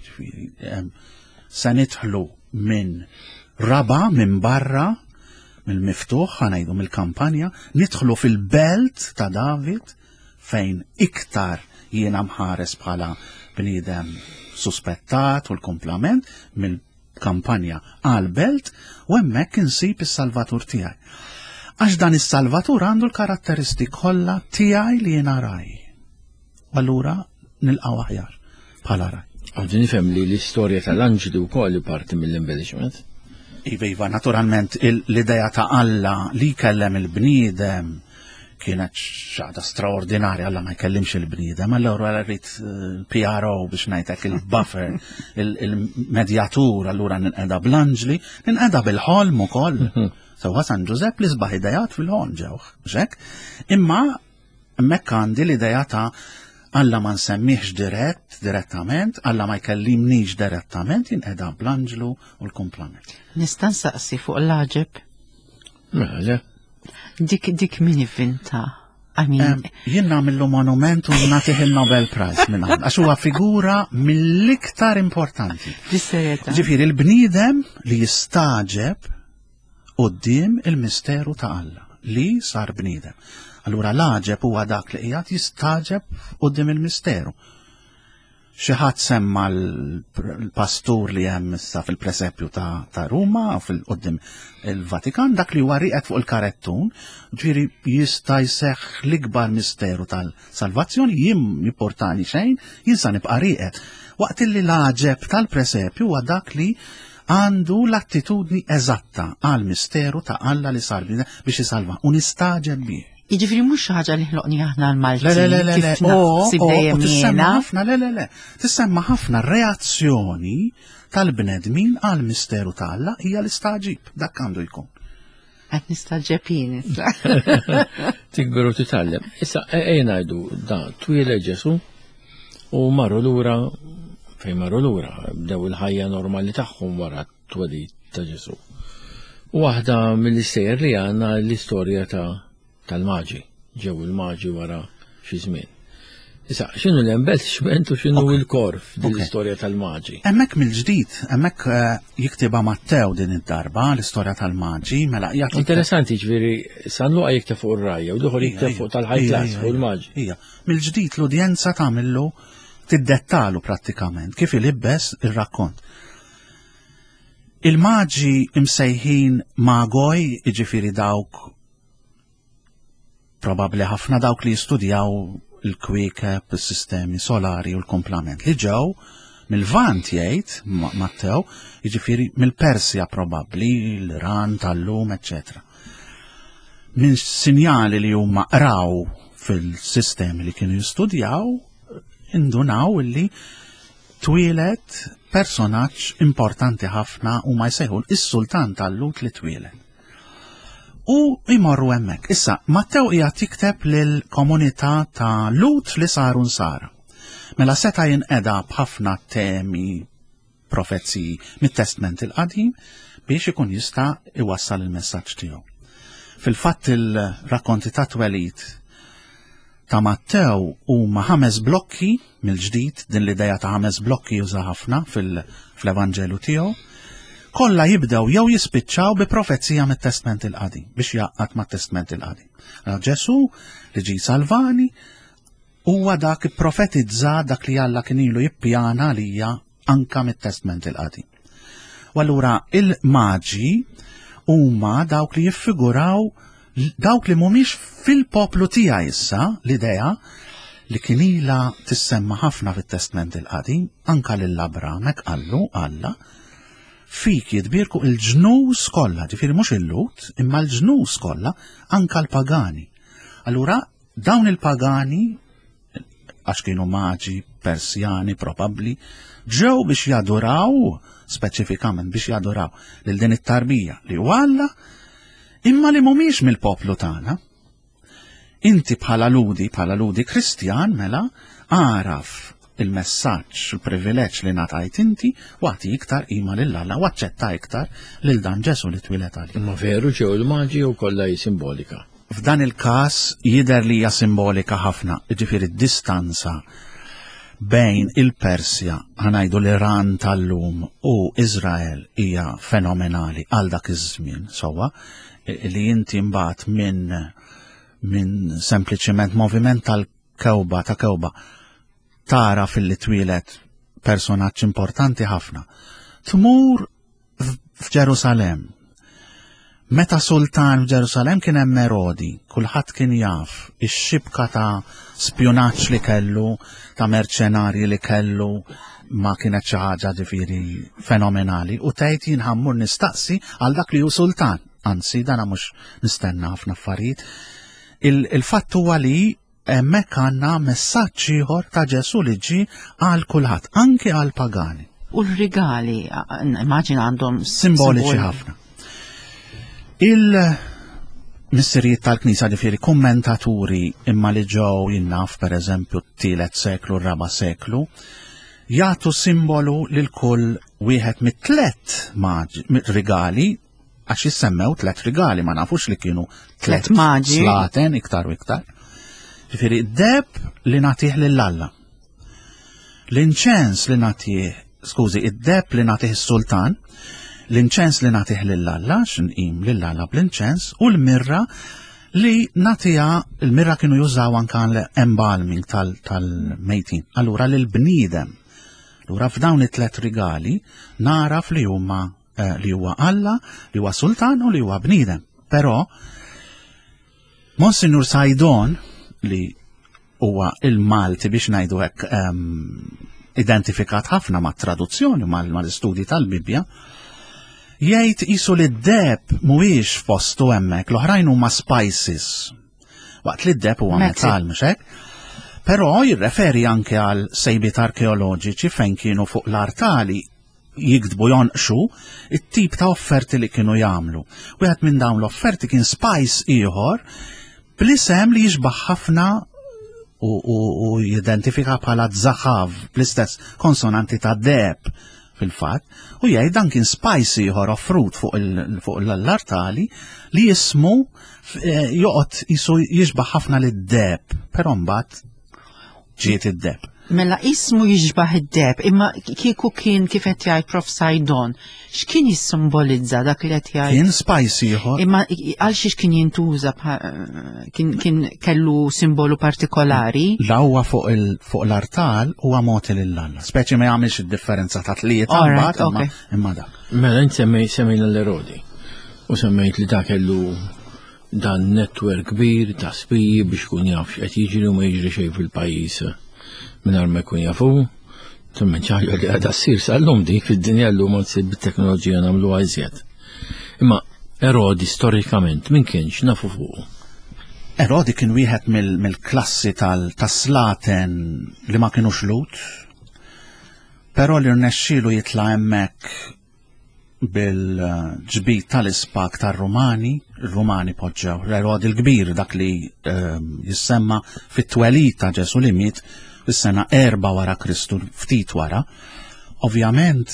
se nidħlu minn raba minn barra, mill-miftuħ ħanajdu mill-kampanja, nidħlu fil-belt ta' David fejn iktar jiena mħares bħala bniedem suspettat u l-komplament mill-kampanja għal-belt u hemmhekk insib is-Salvatur tiegħi. Għax dan is-Salvatur għandu l-karatteristik kollha tiegħi li jiena raj. Allura nilqgħu aħjar bħala raj. Għadni nifhem li l-istorja tal-anġli wkoll parti mill-embellishment. Iva, iva, naturalment l-idea ta' Alla li kellem il-bniedem kienet xaħda straordinarja, Alla ma jkellimx il-bniedem, allura rrid P R O biex ngħidlek il-buffer, il-medjatur, allura ninqeda bl-anġli, ninqeda bil-ħolm ukoll. Sewwa San Ġusepp li sbaħ idejat fil-ħolm ġewh, x'hekk. Imma hemmhekk għandi l-idea ta' Alla ma nsemmihx dirett, direttament, Alla ma jkellimnix direttament, jinqeda bl-anġlu u l-kumplament. Nista' nsaqsi fuq l-ħaġeb? Mela. Dik dik min ivvinta. Jien nagħmillu monument u nagħtih il-Nobel Prize minn għand, għax huwa figura mill-iktar importanti. Ġifieri il-bniedem li jistaġeb quddiem il-misteru ta' Alla li sar bniedem. Allura l-għaġeb huwa dak li qiegħed jistaġeb quddiem il-misteru. Xi ħadd semma l-pastur li hemm issa fil-presepju ta' Ruma u fil-qudiem il-Vatikan, dak li huwa rieqed fuq il-karettun, ġifieri jista' jseħħ l-ikbar misteru tal-salvazzjoni jien jipportani xejn, jien sa nibqa' rieqed. Waqt li l-għaġeb tal-presepju huwa dak li għandu l-attitudni eżatta għal misteru ta' Alla li sar biex isalva u nistaġeb bih. Jiġifieri mhux ħaġa li ħloqni aħna l-Malti. Le, le, le, le, le, tissemma ħafna, le, le, le, tissemma ħafna reazzjoni tal-bnedmin għal misteru ta' Alla hija l-istaġib, dak għandu jkun. Qed nistaġeb jien issa. Tikber u titgħallem. Issa ejja ngħidu da twieled Ġesu u marru lura fejn marru lura bdew il-ħajja normali tagħhom wara t-twelid ta' Ġesu. U waħda mill-istejjer li għandna l-istorja ta' tal-maġi, ġew il-maġi wara xi żmien. Issa, x'inhu l-embellishment u x'inhu l-korf dil-istorja tal-maġi? Hemmhekk mill-ġdid, hemmhekk jiktiba Mattew din id-darba l-istorja tal-maġi, mela jagħti. Interessanti ġifieri San Luqa jikteb fuq ir-rajja u ieħor jikteb fuq tal-high class fuq il-maġi. Hija, mill-ġdid l-udjenza tagħmillu tiddettalu prattikament kif ilibbes ir-rakkont. Il-maġi imsejħin magoj, jiġifieri dawk probabbli ħafna dawk li jistudjaw il-kwikeb, is-sistemi solari u l-komplament li ġew mill-Vant jgħid Mattew, jiġifieri mill-Persja probabbli, l-Iran tal-lum, eċetera. Minn sinjali li huma qraw fil-sistemi li kienu jistudjaw, indunaw illi twilet personaġġ importanti ħafna u ma jsejħu is-sultan tal-Lut li twilet. U jmorru hemmhekk. Issa, Mattew qiegħed jikteb lill-komunità ta' Lut li saru nsara. Mela seta' jinqeda b'ħafna temi profezzi mit-Testament il-Qadim biex ikun jista' iwassal il-messaġġ tiegħu. Fil-fatt il-rakkonti ta' twelid ta' Mattew huma ħames blokki mill-ġdid, din l-idea ta' ħames blokki juża ħafna fil-Evanġelu tiegħu. Kollha jibdew jew jispiċċaw bi profezija mit-Testament il-Qadim biex jaqqat mat-Testament il-Qadim. Ġesu li ġi salvani huwa dak ipprofetizza dak li Alla kien ilu jippjana lija anka mit-Testament il-Qadim. U allura il-maġi huma dawk li jiffiguraw dawk li mhumiex fil-poplu tiegħi issa l-idea li kien ilha tissemma ħafna fit-Testament il-Qadim anka lil Abramek qallu Alla fik jitbirku il-ġnus kollha, ġifieri mhux il-Lut, imma l-ġnus kollha anka l-pagani. Allura dawn il-pagani għax kienu maġi Persjani probabbli ġew biex jaduraw speċifikament biex jaduraw lil din it-tarbija li huwa Alla imma li mhumiex mill-poplu tagħna. Inti bħala ludi, bħala ludi Kristjan mela għaraf il-messaġġ, il-privileġġ li ngħatajt inti wagħti iktar qima lil Alla u aċċetta iktar lil dan Ġesu li twilet għalik. Imma veru ġew il-maġi u kollha simbolika. F'dan il-każ jidher li hija simbolika ħafna, jiġifieri d-distanza bejn il-Persja, ħanajdu l-Iran tal-lum u Iżrael hija fenomenali għal dak iż-żmien, sewwa li inti mbagħad minn minn sempliċement moviment tal-kewba ta' kewba tara fil-li twilet personaġġ importanti ħafna. Tmur f'Ġerusalem. Meta sultan f'Ġerusalem kien hemm Erodi, kulħadd kien jaf ix-xibka ta' spjunaġġ li kellu, ta' merċenarji li kellu, ma kienet xi ħaġa ġifieri fenomenali u tgħid jien ħammur nistaqsi għal dak li hu sultan. Anzi, dana mhux nistenna ħafna affarijiet. Il-fatt huwa li hemmhekk għandna messaġġ ieħor ta' Ġesu li ġie għal kulħadd, anke għal pagani. U l-rigali, immaġina għandhom simboliċi ħafna. Il-missirijiet tal-Knisja ġifieri kommentaturi imma li ġew jinnaf pereżempju t-tielet seklu, r-raba' seklu, jagħtu simbolu lil kull wieħed mit-tlet rigali għax jissemmew tlet rigali ma nafux li kienu tlet maġi slaten iktar u iktar. Ġifieri d-deb li nagħtih lill-Alla. L-inċens li nagħtih, skużi, id-deb li nagħtih is-sultan, l-inċens li nagħtih lill-Alla, x'inqim lill-Alla bl-inċens, u l-mirra li nagħtiha, il-mirra kienu jużaw anke l-embalming tal-mejtin. Allura lil bniedem. Allura f'dawn it-tlet rigali naraf li huma li huwa Alla, li huwa sultan u li huwa bniedem. Però Monsignor Sajdon li huwa il-Malti biex ngħidu hekk identifikat ħafna mat-traduzzjoni mal-istudji tal-Bibja, jgħid qisu li d-deb mhuwiex fostu hemmhekk, l-oħrajn huma spices. Waqt li d-deb huwa metall mhux hekk. Però jirreferi anke għal sejbiet arkeoloġiċi fejn kienu fuq l-artali jikdbu jonqxu it-tip ta' offerti li kienu jagħmlu. Wieħed minn dawn l-offerti kien spice ieħor bl-isem li jixbaħ ħafna u jidentifika bħala dzaħav bl-istess konsonanti ta' deb fil-fatt, u jgħid dan kien spice ieħor offrut fuq l-artali li jismu joqgħod jisu jixbaħ ħafna lid-deb, però mbagħad ġiet id-deb. Mela ismu jiġbaħ id-deb, imma kieku kien kif qed jgħid Prof Sajdon, x'kien jissimbolizza dak li qed jgħid? Kien spice ieħor. Imma għal xiex kien jintuża kien kien kellu simbolu partikolari? La huwa fuq il fuq l-artal huwa moti lill-Alla, speċi ma jagħmilx id-differenza ta' tlieta mbagħad imma imma dak. Mela inti semmej semmejna l-erodi u semmejt li dak kellu dan netwerk kbir ta' spiji biex kun jaf x'qed jiġri u ma jiġri xejn fil-pajjiż mingħajr ma jkun jafu. Semmen ċaħġa li għadha ssir sal-lum di fid-dinja llum ma tsir bit-teknoloġija nagħmlu għażjed. Imma Erodi storikament min kienx nafu fuqu? Erodi kien wieħed mill-klassi tas-slaten li ma kinux lut, però li rnexxielu jitla' hemmhekk bil-ġbit tal-ispak tar-Rumani, ir-Rumani poġġew l-Erodi l-kbir dak li jissemma fit-twelid ta' Ġesu li miet fis-sena erba' wara Kristu, ftit wara. Ovvjament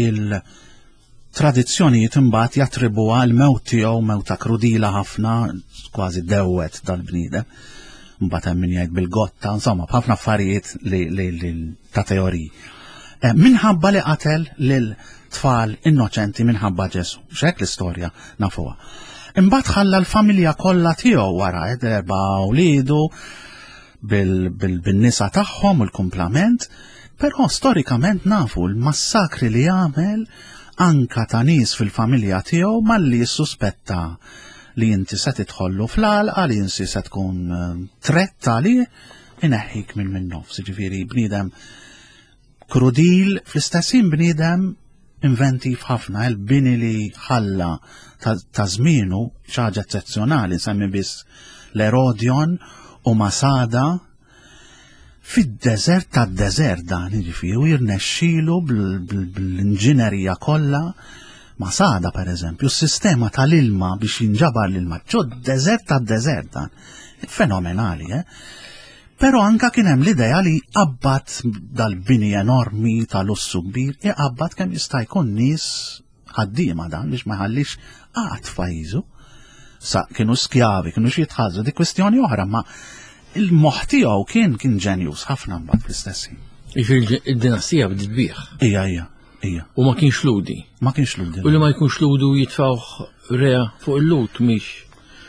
il-tradizzjonijiet imbagħad jattribuha l-mewt tiegħu mewta krudila ħafna, kważi dewwet dal-bniedem. Mbagħad hemm min jgħid bil-gotta, insomma b'ħafna affarijiet li ta' teoriji. Minħabba li qatel lil tfal innoċenti minħabba Ġesu. X'hekk l-istorja nafuha. Imbagħad ħalla l-familja kollha tiegħu wara erba' wliedu bil-nisa tagħhom u l-kumplament, però storikament nafu l-massakri li jagħmel anka ta' nies fil-familja tiegħu malli jissuspetta li inti se tidħollu fl-għalqa li insi se tkun tretta li ineħħik minn minn nofs. Ġifieri bniedem krudil fl-istessin bniedem inventiv ħafna, il-bini li ħalla ta' żmienu xi ħaġa eċċezzjonali, nsemmi biss l-Erodion u Masada fid-deżert tad-deżert dan jiġifieri jirnexxielu bl-inġinerija kollha. Masada pereżempju, s-sistema tal-ilma biex jinġabar l-ilma ġo d-deżert tad-deżert dan. Fenomenali, eh? Però anka kien hemm l-idea li qabad dal-bini enormi tal-lussu kbir, iqabbad kemm jista' jkun nies ħaddiema dan biex ma jħallix qatt f'pajjiżu. Sa kienu skjavi, kienu xi jitħażu, di kwestjoni oħra, ma il-moħħ tiegħu kien kien ġenjus ħafna mbagħad fl-istessin. Jiġifieri id-dinastija bdiet bih. Ija, ija, ija. U ma kienx ludi. Ma kienx ludi. U li ma jkunx ludu jitfgħu rea fuq il-lut mhix.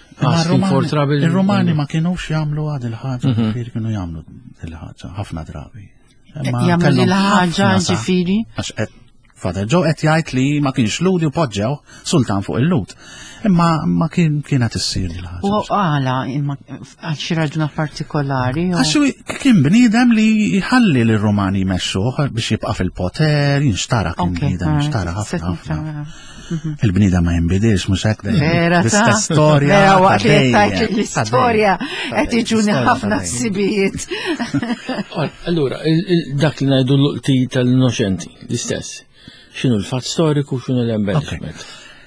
Ir-Romani ma kienux jagħmlu għad il-ħaġa, ġifieri kienu jagħmlu il-ħaġa ħafna drabi. Jagħmlu il-ħaġa ġifieri. Għax qed Fader Ġo qed jgħid li ma kienx ludi u poġġew sultan fuq il-lut. Imma ma kien kienet issir il-ħaġa. U għala, imma għal xi raġuna partikolari. Għax kien bniedem li jħalli l-Romani jmexxuh biex jibqa' fil-poter, jinxtara kien bniedem, jinxtara ħafna ħafna. Il-bniedem ma jinbidilx mhux hekk dejjem. L-istess storja. Vera waqt li tajt l-istorja qed iġuni ħafna ssibijiet. Allura, dak li ngħidu l-luqti tal-innoċenti l-istess. X'inhu l-fatt storiku, x'inhu l-embellishment?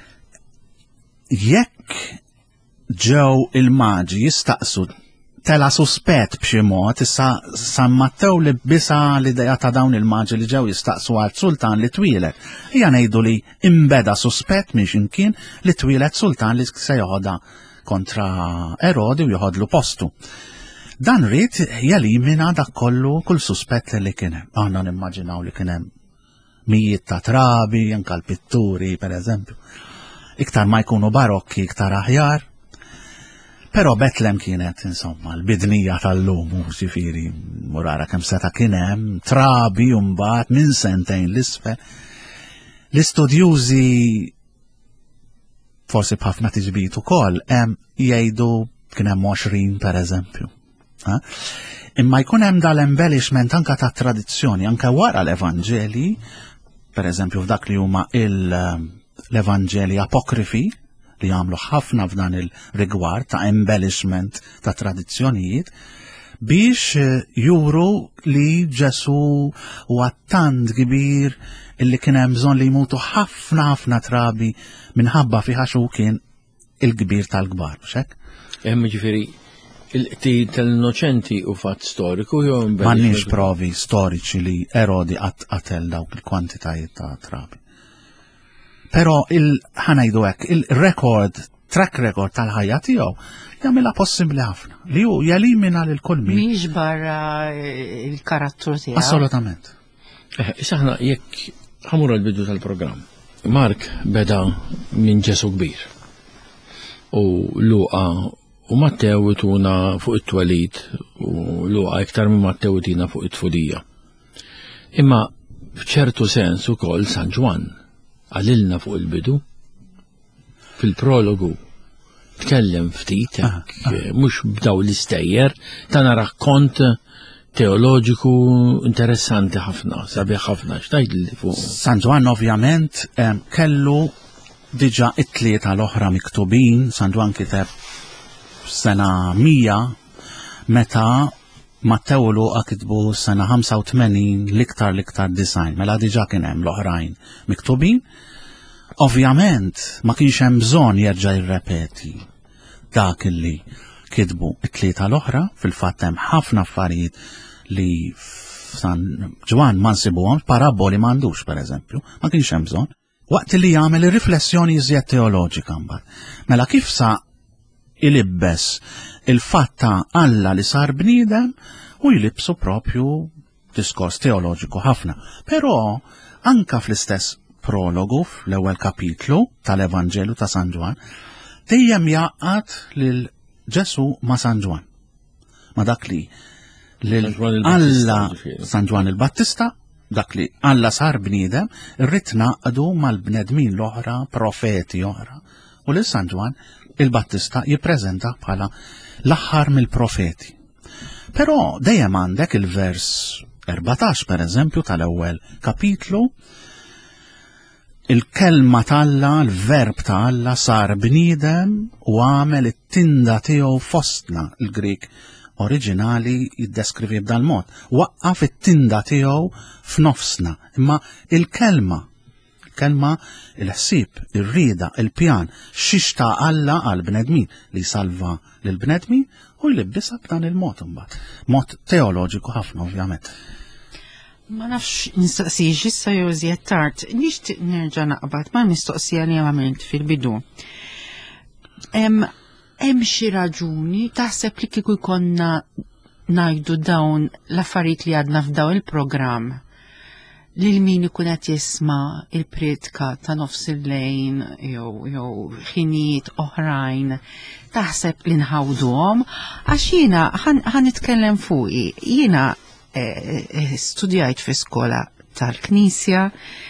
Jekk ġew il-maġi jistaqsu tela suspett b'xi mod, issa sammattew li bisa l-idea ta' dawn il-maġi li ġew jistaqsu għal sultan li twilet. Hija ngħidu li imbeda suspett minn x'imkien li twilet sultan li se joħodha kontra Erodi u joħodlu postu. Dan rid jelimina dak kollu kull suspett li kien hemm. Aħna nimmaġinaw li kien hemm mijiet ta' trabi, anke l-pitturi pereżempju. Iktar ma jkunu barokki, iktar aħjar. Però Betlem kienet, insomma, l-bidnija tal-lum, ġifieri, murara kemm seta' kien hemm, trabi u mbagħad minn sentejn l-isfel. L-istudjużi forsi b'ħafna tiġbit ukoll hemm jgħidu kien hemm għoxrin pereżempju. Imma jkun hemm dal-embellishment anke tat tradizzjoni, anke wara l-Evanġeli, pereżempju f'dak li huma l-Evanġeli apokrifi li jagħmlu ħafna f'dan il-rigward ta' embellishment ta' tradizzjonijiet biex juru li Ġesu huwa tant kbir illi kien hemm bżonn li jmutu ħafna ħafna trabi minħabba fi ħaxu kien il-kbir tal-kbar, x'hekk? Hemm ġifieri il-qtil tal-innoċenti u fatt storiku jew m'għandniex provi storiċi li Erodi qatel dawk il-kwantitajiet ta' trabi. Però il-ħanajdu hekk, il-rekord track record tal-ħajja tiegħu jagħmilha possibbli ħafna li hu jelimina lil kull min. Mhix barra il-karattru tiegħu. Assolutament. Issa aħna jekk ħamur l-bidu tal-programm. Mark beda minn Ġesu kbir. U Luqa u Mattew ituna fuq it-twelid u Luqa iktar minn Mattew itina fuq it-tfudija. Imma f'ċertu sens ukoll San Ġwan għalilna fuq il-bidu fil-prologu tkellem ftit mhux b'daw l-istejjer ta' rakkont teoloġiku interessanti ħafna, sabiħ ħafna, xtajdli fuq. San Ġwan ovvjament kellu diġa it-tlieta l-oħra miktubin, San Ġwan kiteb sena mija meta Mattew u Luqa kitbu sena ħamsa u tmenin l-iktar l-iktar design, mela diġa kien hemm l-oħrajn miktubin. Ovvjament ma kienx hemm bżonn jerġa' jirrepeti dak illi kitbu it-tlieta l-oħra, fil-fatt hemm ħafna affarijiet li San Ġwan ma nsibuhom, paraboli m'għandux pereżempju, ma kienx hemm bżonn. Waqt li jagħmel ir-riflessjoni iżjed teoloġika mbagħad. Mela kif sa ilibbes il-fatt ta' Alla li sar bniedem u jlibsu propju diskors teoloġiku ħafna. Però anka fl-istess prologu fl-ewwel kapitlu tal-Evanġelu ta' San Ġwan dejjem jaqgħad lil Ġesu ma' San Ġwan. Ma dak li lil Alla San Ġwan il-Battista, dak li Alla sar bniedem, irrid naqdu mal-bnedmin l-oħra, profeti oħra. U lil San Ġwan il-Battista jippreżenta bħala l-aħħar mill-profeti. Però dejjem għandek il-vers erbatax pereżempju tal-ewwel kapitlu, il-kelma tal-Alla, l-verb ta' Alla sar bniedem u għamel it-tinda tiegħu fostna. Il-Grik oriġinali jiddeskrivi b'dan mod. Waqqaf it-tinda tiegħu f'nofsna. Imma il-kelma kelma il-ħsieb, ir-rieda, il-pjan, xixta Alla għal bnedmin li salva lil bnedmin u jlibbisha b'dan il-mod imbagħad. Mod teoloġiku ħafna ovvjament. Ma nafx nistaqsi ġissa jew żjed tard, nixtieq nerġa' naqbad ma' mistoqsija li għamilt fil-bidu. Hemm xi raġuni taħseb li kieku jkollna ngħidu dawn l-affarijiet li għadna f'daw il-programm lil min ikun qed jisma' il-predka ta' nofs il-lejl jew jew ħinijiet oħrajn taħseb li nħawduhom għax jiena ħan nitkellem fuqi. Jiena studjajt fi skola tal-Knisja,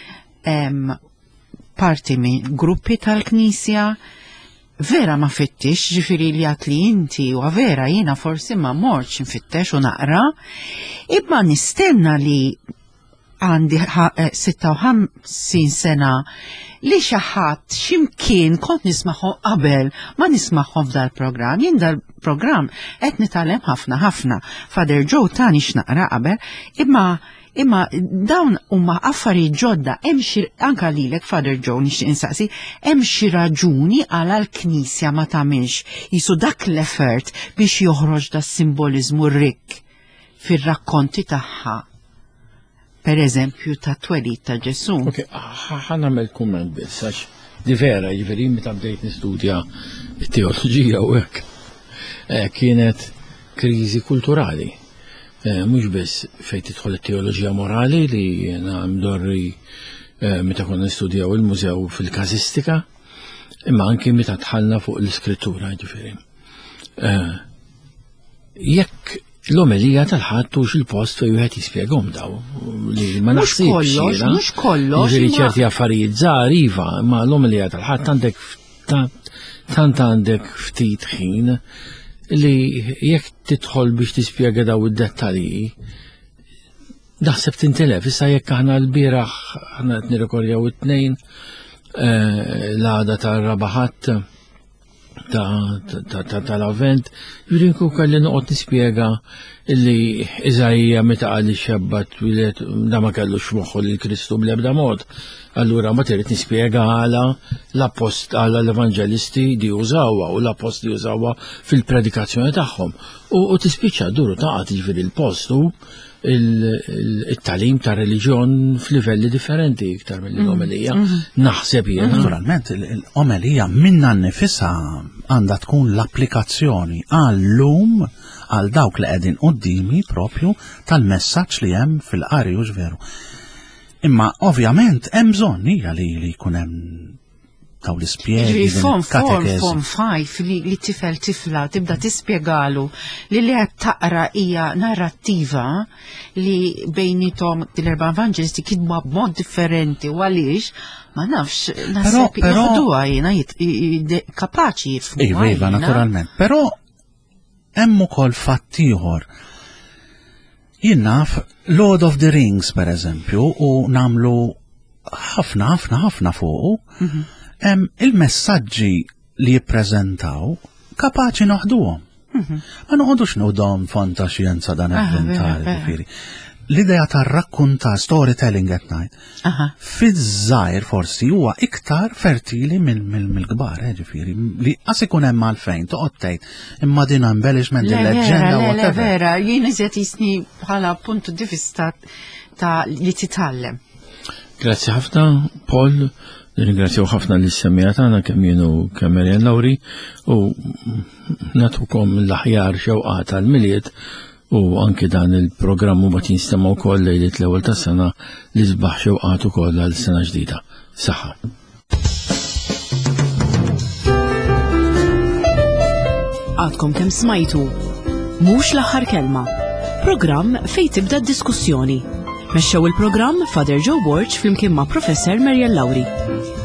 parti minn gruppi tal-Knisja, vera ma fittix, ġifiri li għat li inti u vera jiena forsi ma morċ nfittex u naqra, imma nistenna li għandi sitta u ħamsin sena li xaħat ximkien kont nismaħu qabel ma nismaħu f'dal-program. Jien dal-program qed nitalem ħafna ħafna. Father Joe tani x'naqra qabel, imma imma dawn huma affarijiet ġodda hemm xi anke lilek Father Joe nixtieq insaqsi, hemm xi raġuni għal l-Knisja ma tagħmilx jisu dak l-effort biex joħroġ da simboliżmu rik fir-rakkonti tagħha. Per eżempju ta' twelid ta' Ġesu. Ok, ħan nagħmel kumment biss għax di vera jiġifieri meta bdejt nistudja t-teoloġija u hekk. Kienet kriżi kulturali. Mhux biss fejn tidħol it-teoloġija morali li jiena mdorri meta konna nistudjaw il-mużew fil-kazistika, imma anke meta tħallna fuq l-iskrittura jiġifieri. Jekk l-omelija tal-ħadd hux il-post fejn wieħed jispjegahom daw li ma naħsibx. Mhux kollox. Jiġifieri ċerti affarijiet żgħar iva, imma l-omelija tal-ħadd għandek tant għandek ftit ħin li jekk tidħol biex tispjega daw id-dettalji naħseb tintelef. Issa jekk aħna l-bieraħ aħna qed nirrekordjaw it-tnejn l-għada tar-rabaħat tal-avvent, juri nkun kalli noqgħod nispjega illi Iżajja meta qal ix-xebbat wilet da ma kellux moħħu lil Kristu bl-ebda mod. allura ma trid nispjega għala l-appost għala l-evangelisti di użawha u l-appost di użawha fil-predikazzjoni tagħhom. U tispiċċa duru taqgħod jiġifieri l-postu il-talim ta' reliġjon f'livelli differenti iktar mill-omelija. Naħseb jien. Naturalment, l-omelija minna nifisa għandha tkun l-applikazzjoni għall-lum għal dawk li qegħdin qudiemi propju tal-messaġġ li hemm fil-qari u veru. Imma ovvjament hemm bżonn hija li jkun hemm taw l-ispjegi, form form form five li li tifel tifla tibda tispjegalu li li qed taqra hija narrattiva li bejnietom l-erba' evangelisti kidbu b'mod differenti u għaliex ma nafx naħseb jieħduha jiena kapaċi jifhmu. Iva, iva, naturalment. Però hemm ukoll fatt ieħor. Jien naf Lord of the Rings pereżempju u nagħmlu ħafna ħafna ħafna fuqu. Il-messaġġi li jippreżentaw kapaċi noħduhom. Ma noqogħdux nudhom fantaxjenza dan il-vintar, ġifieri. L-idea tar-rakkunta storytelling at night. Fiż-żgħir forsi huwa iktar fertili mill-kbar, ġifieri, li qas ikun hemm għalfejn toqgħod tgħid imma din embellishment il-leġenda whatever. Vera, jien iżjed jisni bħala puntu di vista ta' li titgħallem. Grazzi ħafna, Paul. Ringrazzjaw ħafna li s-semmija tagħna kemm jienu kemm Marjan Lawri u natukom l-aħjar xewqa tal-miliet u anke dan il-programm huwa jinstema' wkoll lejliet l-ewwel tas-sena li sbaħ xewqat ukoll għal sena ġdida. Saħħa. Għadkom kemm smajtu mhux l-aħħar kelma. Programm fejn tibda d-diskussjoni. Mexxew il-programm Father Joe Borch flimkien ma' Professor Marjan Lawri.